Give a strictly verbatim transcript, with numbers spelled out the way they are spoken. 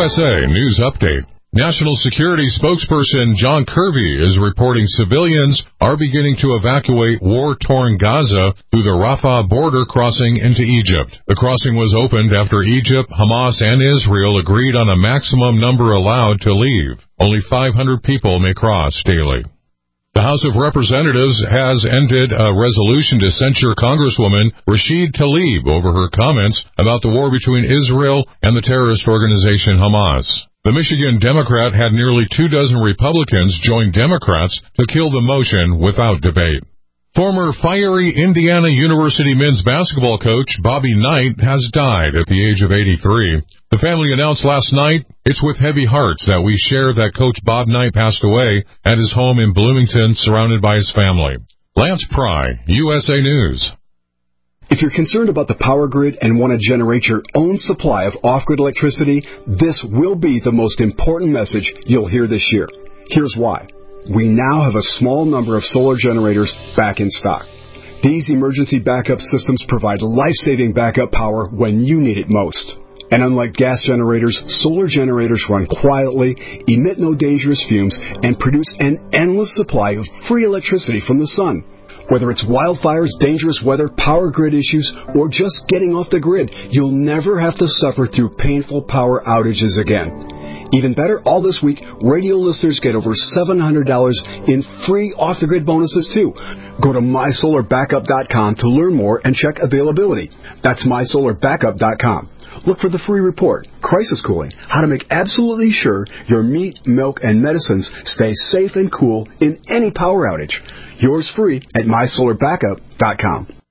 S A News Update. National Security spokesperson John Kirby is reporting civilians are beginning to evacuate war-torn Gaza through the Rafah border crossing into Egypt. The crossing was opened after Egypt, Hamas, and Israel agreed on a maximum number allowed to leave. Only five hundred people may cross daily. The House of Representatives has ended a resolution to censure Congresswoman Rashid Tlaib over her comments about the war between Israel and the terrorist organization Hamas. The Michigan Democrat had nearly two dozen Republicans join Democrats to kill the motion without debate. Former fiery Indiana University men's basketball coach Bobby Knight has died at the age of eighty-three. The family announced last night, "It's with heavy hearts that we share that Coach Bob Knight passed away at his home in Bloomington surrounded by his family." Lance Pry, U S A News. If you're concerned about the power grid and want to generate your own supply of off-grid electricity, this will be the most important message you'll hear this year. Here's why. We now have a small number of solar generators back in stock. These emergency backup systems provide life-saving backup power when you need it most. And unlike gas generators, solar generators run quietly, emit no dangerous fumes, and produce an endless supply of free electricity from the sun. Whether it's wildfires, dangerous weather, power grid issues, or just getting off the grid, you'll never have to suffer through painful power outages again. Even better, all this week, radio listeners get over seven hundred dollars in free off-the-grid bonuses, too. Go to my solar backup dot com to learn more and check availability. That's my solar backup dot com. Look for the free report, Crisis Cooling, how to make absolutely sure your meat, milk, and medicines stay safe and cool in any power outage. Yours free at my solar backup dot com.